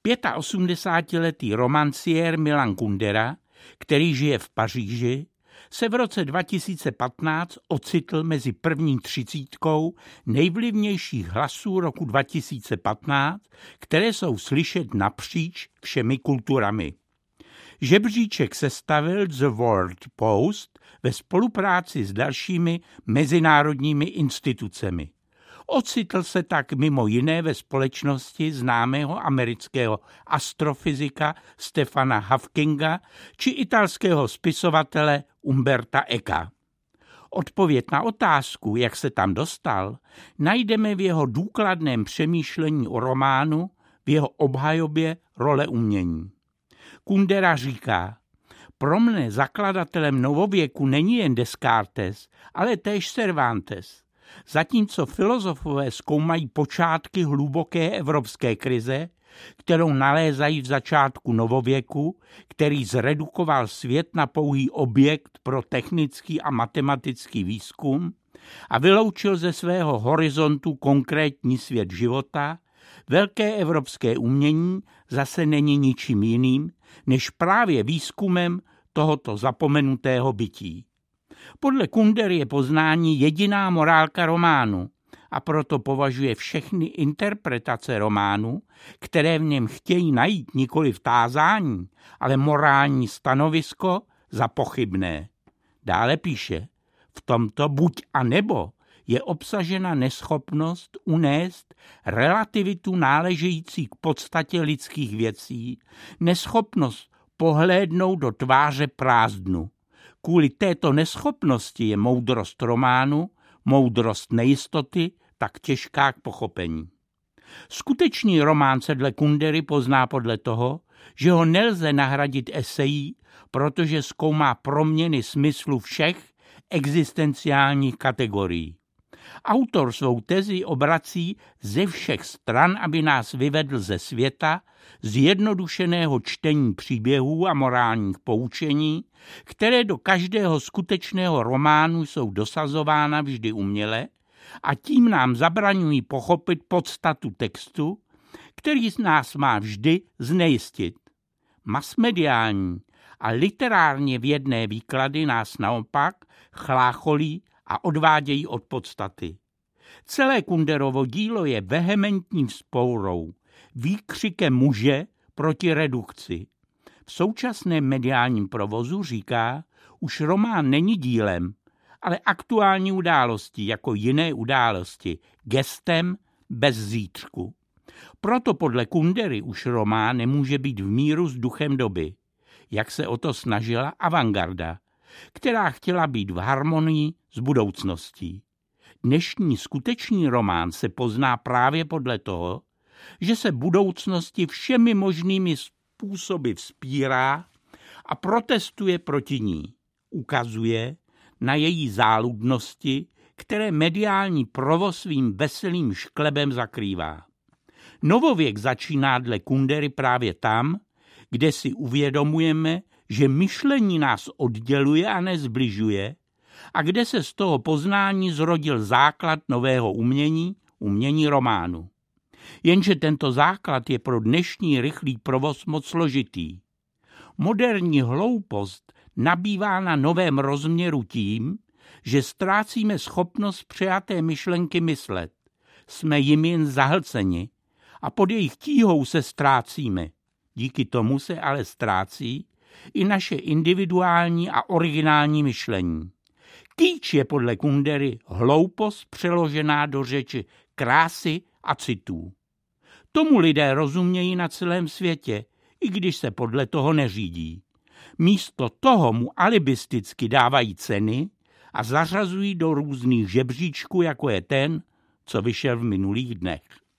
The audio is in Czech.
85letý romanciér Milan Kundera, který žije v Paříži, se v roce 2015 ocitl mezi první 30 nejvlivnějších hlasů roku 2015, které jsou slyšet napříč všemi kulturami. Žebříček sestavil The World Post ve spolupráci s dalšími mezinárodními institucemi. Ocitl se tak mimo jiné ve společnosti známého amerického astrofyzika Stephena Hawkinga či italského spisovatele Umberta Ecka. Odpověď na otázku, jak se tam dostal, najdeme v jeho důkladném přemýšlení o románu, v jeho obhajobě role umění. Kundera říká: pro mne zakladatelem novověku není jen Descartes, ale též Cervantes. Zatímco filozofové zkoumají počátky hluboké evropské krize, kterou nalézají v začátku novověku, který zredukoval svět na pouhý objekt pro technický a matematický výzkum a vyloučil ze svého horizontu konkrétní svět života, velké evropské umění zase není ničím jiným, než právě výzkumem tohoto zapomenutého bytí. Podle Kundery je poznání jediná morálka románu a proto považuje všechny interpretace románu, které v něm chtějí najít nikoli tázání, ale morální stanovisko, za pochybné. Dále píše: v tomto buď a nebo je obsažena neschopnost unést relativitu náležející k podstatě lidských věcí, neschopnost pohlédnout do tváře prázdnu. Kvůli této neschopnosti je moudrost románu, moudrost nejistoty, tak těžká k pochopení. Skutečný román se dle Kundery pozná podle toho, že ho nelze nahradit esejí, protože zkoumá proměny smyslu všech existenciálních kategorií. Autor svou tezi obrací ze všech stran, aby nás vyvedl ze světa, zjednodušeného čtení příběhů a morálních poučení, které do každého skutečného románu jsou dosazována vždy uměle a tím nám zabraňují pochopit podstatu textu, který z nás má vždy znejistit. Masmediální a literárně vědné výklady nás naopak chlácholí a odvádějí od podstaty. Celé Kunderovo dílo je vehementní vzpourou, výkřikem muže proti redukci. V současném mediálním provozu říká, už román není dílem, ale aktuální událostí jako jiné události, gestem bez zítřku. Proto podle Kundery už román nemůže být v míru s duchem doby, jak se o to snažila avantgarda, která chtěla být v harmonii s budoucností. Dnešní skutečný román se pozná právě podle toho, že se budoucnosti všemi možnými způsoby vzpírá a protestuje proti ní. Ukazuje na její záludnosti, které mediální provoz svým veselým šklebem zakrývá. Novověk začíná dle Kundery právě tam, kde si uvědomujeme, že myšlení nás odděluje a nezbližuje a kde se z toho poznání zrodil základ nového umění, umění románu. Jenže tento základ je pro dnešní rychlý provoz moc složitý. Moderní hloupost nabývá na novém rozměru tím, že ztrácíme schopnost přejaté myšlenky myslet. Jsme jim jen zahlceni a pod jejich tíhou se ztrácíme. Díky tomu se ale ztrácí i naše individuální a originální myšlení. Kýč je podle Kundery hloupost přeložená do řeči krásy a citů. Tomu lidé rozumějí na celém světě, i když se podle toho neřídí. Místo toho mu alibisticky dávají ceny a zařazují do různých žebříčků, jako je ten, co vyšel v minulých dnech.